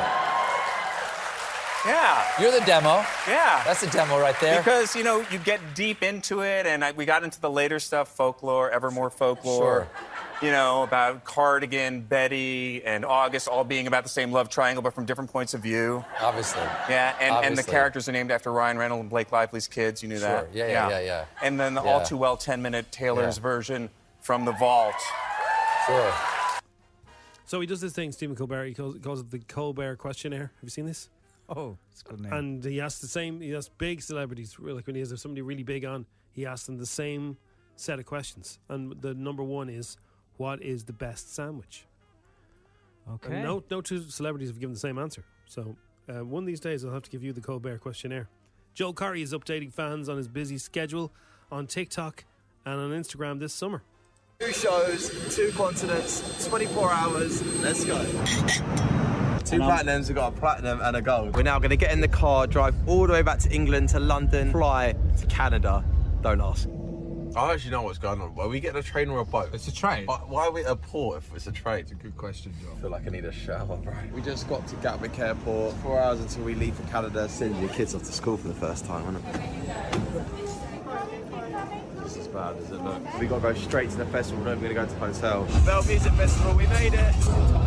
S20: Yeah.
S21: You're the demo.
S20: Yeah.
S21: That's the demo right there.
S20: Because, you get deep into it, and we got into the later stuff, folklore, Evermore folklore.
S21: Sure.
S20: About Cardigan, Betty, and August all being about the same love triangle, but from different points of view.
S21: Obviously.
S20: Yeah, and the characters are named after Ryan Reynolds and Blake Lively's kids. You knew that?
S21: Yeah.
S20: And then the all too well 10-minute Taylor's version from The Vault.
S21: Sure.
S4: So he does this thing, Stephen Colbert. He calls it the Colbert Questionnaire. Have you seen this?
S5: Oh, it's a good name.
S4: And he asks big celebrities, like when he has somebody really big on, he asks them the same set of questions. And the number one is, what is the best sandwich?
S5: Okay.
S4: And no two celebrities have given the same answer. So one of these days I'll have to give you the Colbert Questionnaire. Joel Corry is updating fans on his busy schedule on TikTok and on Instagram this summer.
S22: 2 shows, 2 continents, 24 hours. Let's go. 2 platinums, we've got a platinum and a gold. We're now going to get in the car, drive all the way back to England, to London, fly to Canada. Don't ask.
S23: I actually know what's going on. Are we getting a train or a boat?
S22: It's a train.
S23: Why are we at a port if it's a train? It's a good question, John.
S22: I feel like I need a shower, bro. We just got to Gatwick Airport. 4 hours until we leave for Canada. Send your kids off to school for the first time, isn't it? This is bad, is it? Look, we got to go straight to the festival. We're going to go to the hotel. Bell Music Festival, we made it.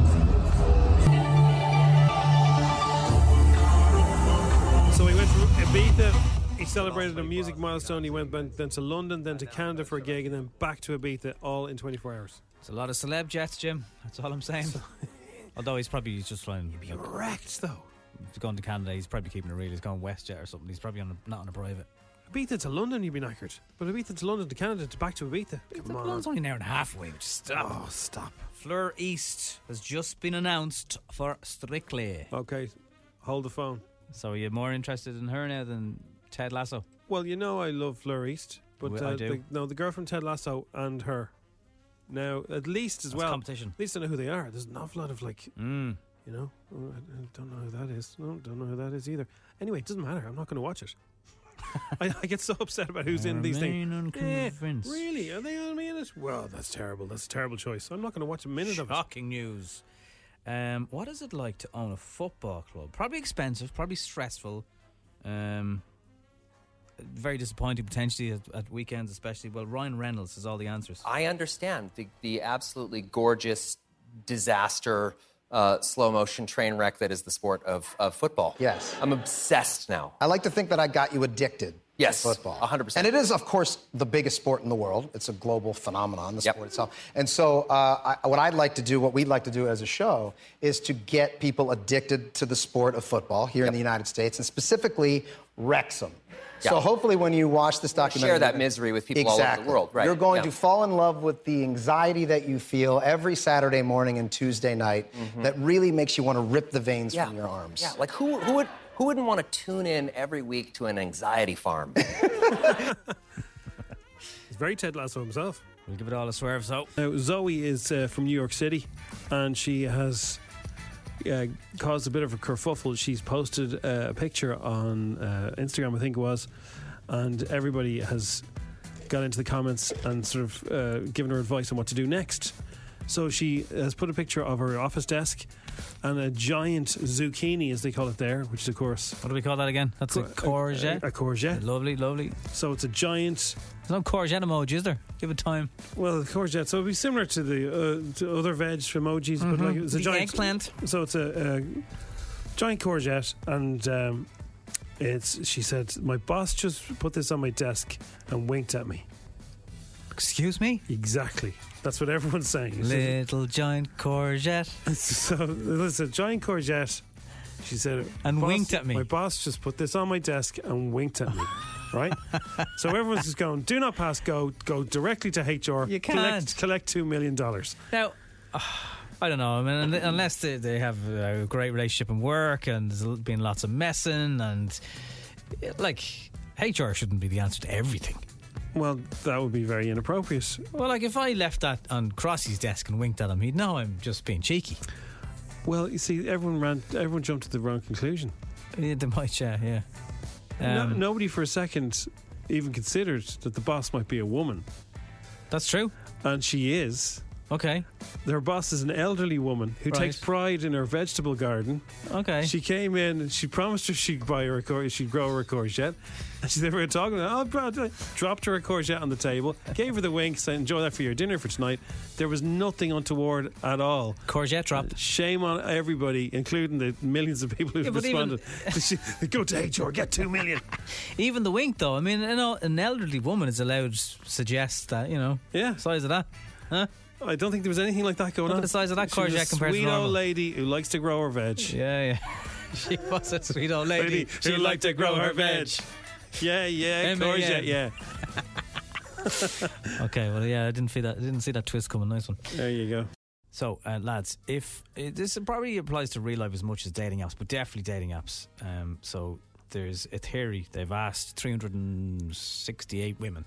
S4: So he went from Ibiza, he celebrated a music milestone, he went then to London, then to Canada for a gig, and then back to Ibiza, all in 24 hours.
S5: It's a lot of celeb jets, Jim. That's all I'm saying. Although he's just flying.
S4: You'd be wrecked, though.
S5: He's going to Canada, he's probably keeping it real. He's going WestJet or something. He's probably not on a private.
S4: Ibiza to London, you'd be knackered. But Ibiza to London to Canada to back to Ibiza. Come on.
S5: London's only an hour and a half away. Stop.
S4: Oh, stop.
S5: Fleur East has just been announced for Strictly.
S4: Okay, hold the phone.
S5: So are you more interested in her now than Ted Lasso?
S4: Well, I love Fleur East. But
S5: I do.
S4: The girl from Ted Lasso and her. Now, at least as well.
S5: Competition.
S4: At least I know who they are. There's an awful lot of I don't know who that is. No, don't know who that is either. Anyway, it doesn't matter. I'm not going to watch it. I get so upset about who's in these things.
S5: Unconvinced.
S4: Really? Are they only in it? Well, that's terrible. That's a terrible choice. I'm not going to watch a minute of it.
S5: Shocking news. What is it like to own a football club? Probably expensive, probably stressful. Very disappointing potentially at weekends especially. Well, Ryan Reynolds has all the answers.
S1: I understand the absolutely gorgeous disaster slow motion train wreck that is the sport of football.
S24: Yes.
S1: I'm obsessed now.
S24: I like to think that I got you addicted
S1: Yes,
S24: to football.
S1: 100%.
S24: And it is, of course, the biggest sport in the world. It's a global phenomenon, the sport itself. And so what we'd like to do as a show is to get people addicted to the sport of football here in the United States, and specifically Wrexham.
S1: Yeah.
S24: So hopefully when you watch this documentary...
S1: Share that misery with people all over the world, right?
S24: You're going to fall in love with the anxiety that you feel every Saturday morning and Tuesday night that really makes you want to rip the veins from your arms.
S1: Yeah, like who wouldn't want to tune in every week to an anxiety farm?
S4: He's very Ted Lasso himself.
S5: We'll give it all a swerve, so.
S4: Now, Zoe is from New York City, and she has caused a bit of a kerfuffle. She's posted a picture on Instagram, I think it was, and everybody has got into the comments and sort of given her advice on what to do next. So she has put a picture of her office desk and a giant zucchini, as they call it there, which is, of course...
S5: What do we call that again? That's a courgette?
S4: A courgette.
S5: Lovely, lovely.
S4: So it's a giant...
S5: There's no courgette emoji, is there? Give it time.
S4: Well, courgette. So it'd be similar to the to other veg emojis, but like it's a giant
S5: eggplant.
S4: So it's a giant courgette, and she said, my boss just put this on my desk and winked at me.
S5: Excuse me?
S4: Exactly. That's what everyone's saying.
S5: Little giant courgette.
S4: So it's a giant courgette. She said,
S5: and winked at me.
S4: My boss just put this on my desk and winked at me. Right? So everyone's just going, do not pass go directly to HR.
S5: You can't.
S4: Collect $2 million.
S5: Now, I don't know. I mean, unless they have a great relationship in work and there's been lots of messing and like HR shouldn't be the answer to everything.
S4: Well, that would be very inappropriate.
S5: Well, like if I left that on Crossy's desk and winked at him, he'd know I'm just being cheeky.
S4: Well, you see, everyone jumped to the wrong conclusion.
S5: Yeah, they might, yeah.
S4: Nobody for a second even considered that the boss might be a woman.
S5: That's true.
S4: And she is.
S5: Okay.
S4: Their boss is an elderly woman who takes pride in her vegetable garden.
S5: Okay.
S4: She came in and she promised her she'd grow her a courgette. And they were talking dropped her a courgette on the table, gave her the wink, said, enjoy that for your dinner for tonight. There was nothing untoward at all.
S5: Courgette drop.
S4: Shame on everybody, including the millions of people who've responded. Go to HR, get 2 million.
S5: Even the wink, though. I mean, an elderly woman is allowed to suggest that, size of that. Huh?
S4: I don't think there was anything like that going on.
S5: The size of that courgette compared to
S4: sweet
S5: normal.
S4: old lady who likes to grow her veg.
S5: Yeah. She was a sweet old lady
S4: who liked to grow her veg. Yeah, courgette, yeah.
S5: Okay, well, yeah, I didn't see that twist coming. Nice one.
S4: There you go.
S5: So, lads, if this probably applies to real life as much as dating apps, but definitely dating apps. So there's a theory. They've asked 368 women,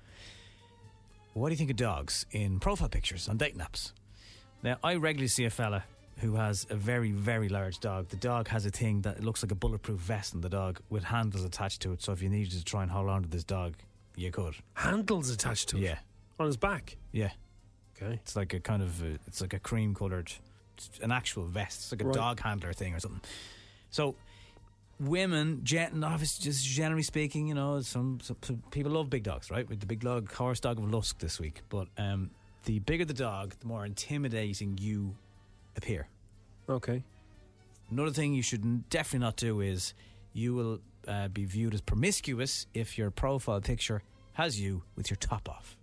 S5: what do you think of dogs in profile pictures on dating apps? Now, I regularly see a fella who has a very, very large dog. The dog has a thing that looks like a bulletproof vest on the dog with handles attached to it. So if you needed to try and hold on to this dog, you could.
S4: Handles attached to it?
S5: Yeah.
S4: On his back?
S5: Yeah.
S4: Okay.
S5: It's like a kind of, it's like a cream coloured, an actual vest. It's like a dog handler thing or something. So women, obviously, just generally speaking, some people love big dogs, right? With the big dog, horse dog of Lusk this week. But the bigger the dog, the more intimidating you appear.
S4: Okay.
S5: Another thing you should definitely not do is you will be viewed as promiscuous if your profile picture has you with your top off.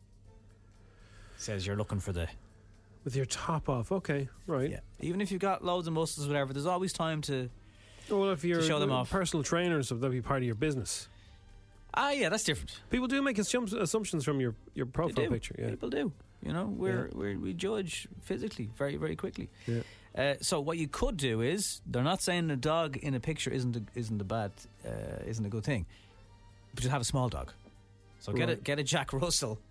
S5: Says you're looking for
S4: with your top off. Okay, right.
S5: Yeah. Even if you've got loads of muscles, whatever, there's always time to.
S4: Well, if you're
S5: show them off.
S4: Personal trainer, so that'd be part of your business.
S5: Yeah, that's different.
S4: People do make assumptions from your profile picture. Yeah,
S5: people do. We judge physically very, very quickly.
S4: Yeah.
S5: So what you could do is, they're not saying a dog in a picture isn't a good thing, but just have a small dog. So get a Jack Russell,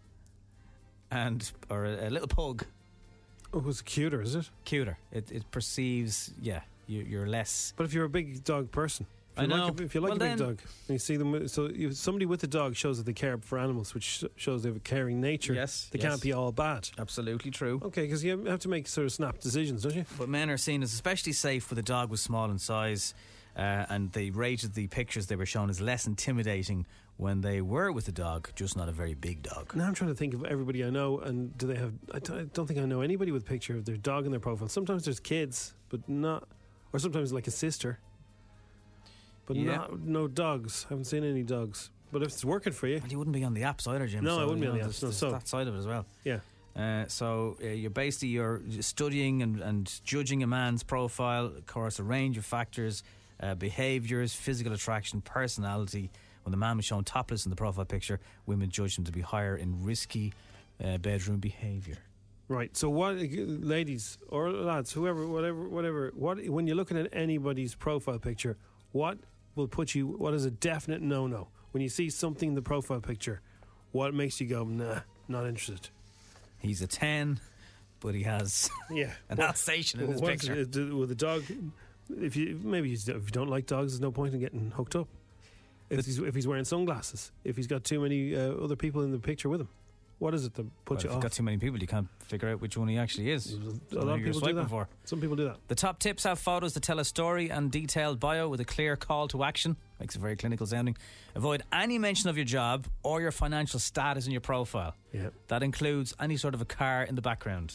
S5: or a little pug.
S4: Oh, it's cuter, is it?
S5: Cuter. It perceives, you're less.
S4: But if you're a big dog person, if you like a big dog, and you see them, somebody with a dog shows that they care for animals, which shows they have a caring nature.
S5: Yes,
S4: they can't be all bad.
S5: Absolutely true.
S4: Okay, because you have to make sort of snap decisions, don't you?
S5: But men are seen as especially safe when the dog was small in size, and they rated the pictures they were shown as less intimidating when they were with the dog, just not a very big dog.
S4: Now I'm trying to think of everybody I know, and do they have? I don't think I know anybody with a picture of their dog in their profile. Sometimes there's kids, but not, or sometimes like a sister. But no dogs. I haven't seen any dogs. But if it's working for you,
S5: well, you wouldn't be on the apps either, Jim.
S4: No, I wouldn't be on the apps.
S5: There's that side of it as well.
S4: Yeah.
S5: So you're studying and judging a man's profile. Of course, a range of factors, behaviours, physical attraction, personality. When the man was shown topless in the profile picture, women judged him to be higher in risky bedroom behaviour.
S4: Right. So what, ladies or lads, whoever, whatever, when you're looking at anybody's profile picture, what will put you? What is a definite no-no when you see something in the profile picture? What makes you go, nah, not interested?
S5: He's a 10, but he has an Alsatian in his picture.
S4: With a dog, if you don't like dogs, there's no point in getting hooked up. If he's wearing sunglasses, if he's got too many other people in the picture with him, what is it that puts you off?
S5: If you've got too many people, you can't figure out which one he actually is.
S4: A lot of people do that. Some people do that.
S5: The top tips: have photos that tell a story and detailed bio with a clear call to action. Makes it very clinical sounding. Avoid any mention of your job or your financial status in your profile.
S4: Yeah.
S5: That includes any sort of a car in the background.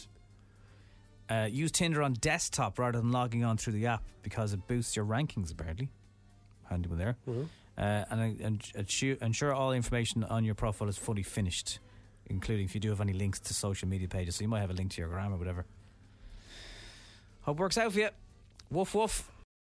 S5: Use Tinder on desktop rather than logging on through the app because it boosts your rankings, apparently. Handy one there.
S4: Mm-hmm.
S5: And ensure all information on your profile is fully finished, including if you do have any links to social media pages. So you might have a link to your gram or whatever. Hope it works out for you. Woof woof.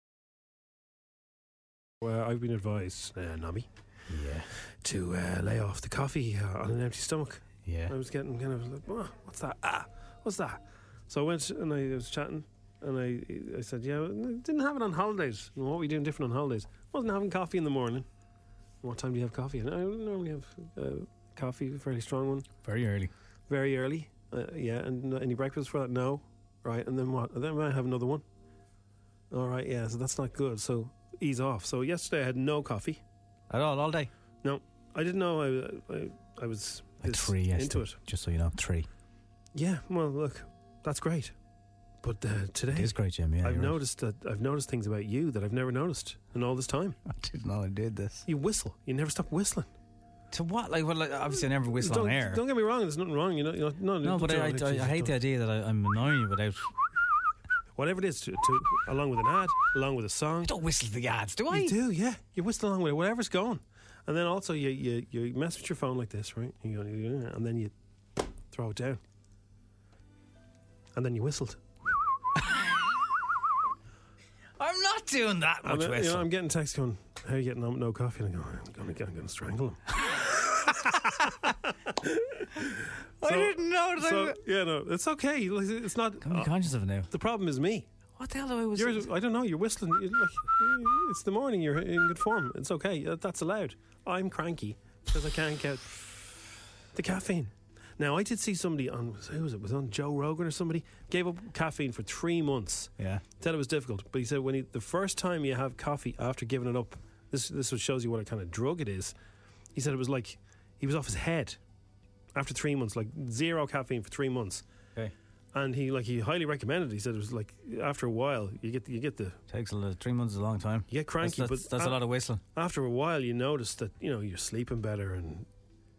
S4: Well, I've been advised, Nami, to lay off the coffee on an empty stomach.
S5: Yeah.
S4: I was getting kind of like, what's that? What's that? So I went and I was chatting, and I said, yeah, I didn't have it on holidays. And what were we doing different on holidays? Wasn't having coffee in the morning. What time do you have coffee? I normally have coffee, a fairly strong one.
S5: Very early.
S4: Very early. Yeah, and any breakfast for that? No. Right, and then what? And then I have another one. All right, yeah, so that's not good. So ease off. So yesterday I had no coffee.
S5: At all day?
S4: No. I didn't know I was
S5: Like 3 yesterday,
S4: into it.
S5: just so you know, 3.
S4: Yeah, well, look, that's great. But today...
S5: It is great, Jim, yeah.
S4: I've noticed things about you that I've never noticed in all this time.
S5: I didn't know I did this.
S4: You whistle. You never stop whistling.
S5: To what? Like, obviously I never whistle on air.
S4: Don't get me wrong, there's nothing wrong.
S5: No, but I hate the idea that I'm annoying you without...
S4: Whatever it is, to along with an ad, along with a song.
S5: I don't whistle the ads, do I?
S4: You do, yeah. You whistle along with it, whatever's going. And then also you mess with your phone like this, right? You go, and then you throw it down. And then you whistled.
S5: I'm not doing that much whistle.
S4: I'm getting texts going, how are you getting on with no coffee? And I go, I'm going to strangle him.
S5: I didn't know that.
S4: Yeah, no, it's okay. It's not.
S5: I'm conscious of it now.
S4: The problem is me.
S5: What the hell do I whistle?
S4: I don't know. You're whistling. It's the morning. You're in good form. It's okay. That's allowed. I'm cranky because I can't get the caffeine. Now, I did see somebody on, who was it? Was it on Joe Rogan or somebody? Gave up caffeine for 3 months.
S5: Yeah.
S4: Said it was difficult. But he said the first time you have coffee after giving it up, this shows you what kind of drug it is. He said it was like he was off his head after 3 months, like 0 caffeine for 3 months.
S5: Okay.
S4: And he highly recommended it. He said it was like after a while you get the
S5: takes 3 months is a long time.
S4: You get cranky,
S5: that's a lot of whistling.
S4: After a while, you notice that you're sleeping better and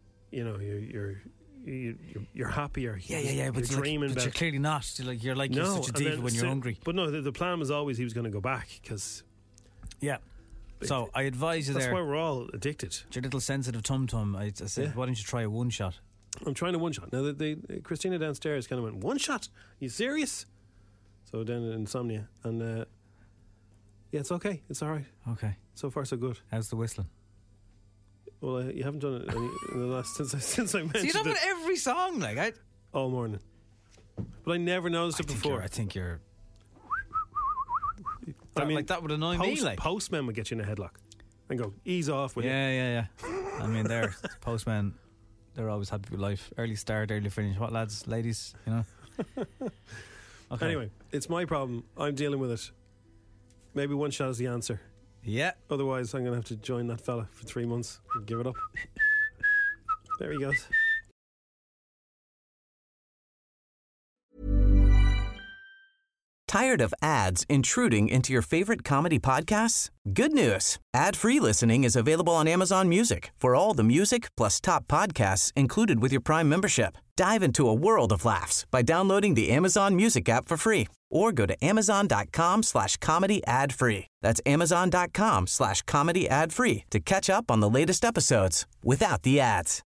S4: you're happier.
S5: Yeah. But
S4: you're dreaming better.
S5: You're clearly not. You're such a diva when you're hungry.
S4: But no, the plan was always he was going to go back because.
S5: Yeah. So I advise you
S4: that's
S5: there.
S4: That's why we're all addicted.
S5: Your little sensitive tum-tum. I said, why don't you try a one shot?
S4: I'm trying a one shot. Now, Christina downstairs kind of went, one shot? Are you serious? So down in Insomnia. And yeah, it's okay. It's all right.
S5: Okay.
S4: So far, so good.
S5: How's the whistling?
S4: Well, you haven't done it in the last since I mentioned it.
S5: So you don't it every song, like
S4: all morning. But I never noticed it before.
S5: I think you're.
S4: I mean,
S5: like that would annoy me. Like
S4: postmen would get you in a headlock and go, ease off with it.
S5: Yeah. I mean, they're postmen. They're always happy with life. Early start, early finish. What lads, ladies, Okay.
S4: Anyway, it's my problem. I'm dealing with it. Maybe one shot is the answer.
S5: Yeah.
S4: Otherwise, I'm going to have to join that fella for 3 months and give it up. There he goes.
S3: Tired of ads intruding into your favorite comedy podcasts? Good news. Ad-free listening is available on Amazon Music for all the music plus top podcasts included with your Prime membership. Dive into a world of laughs by downloading the Amazon Music app for free or go to amazon.com/comedy ad-free. That's amazon.com/comedy ad-free to catch up on the latest episodes without the ads.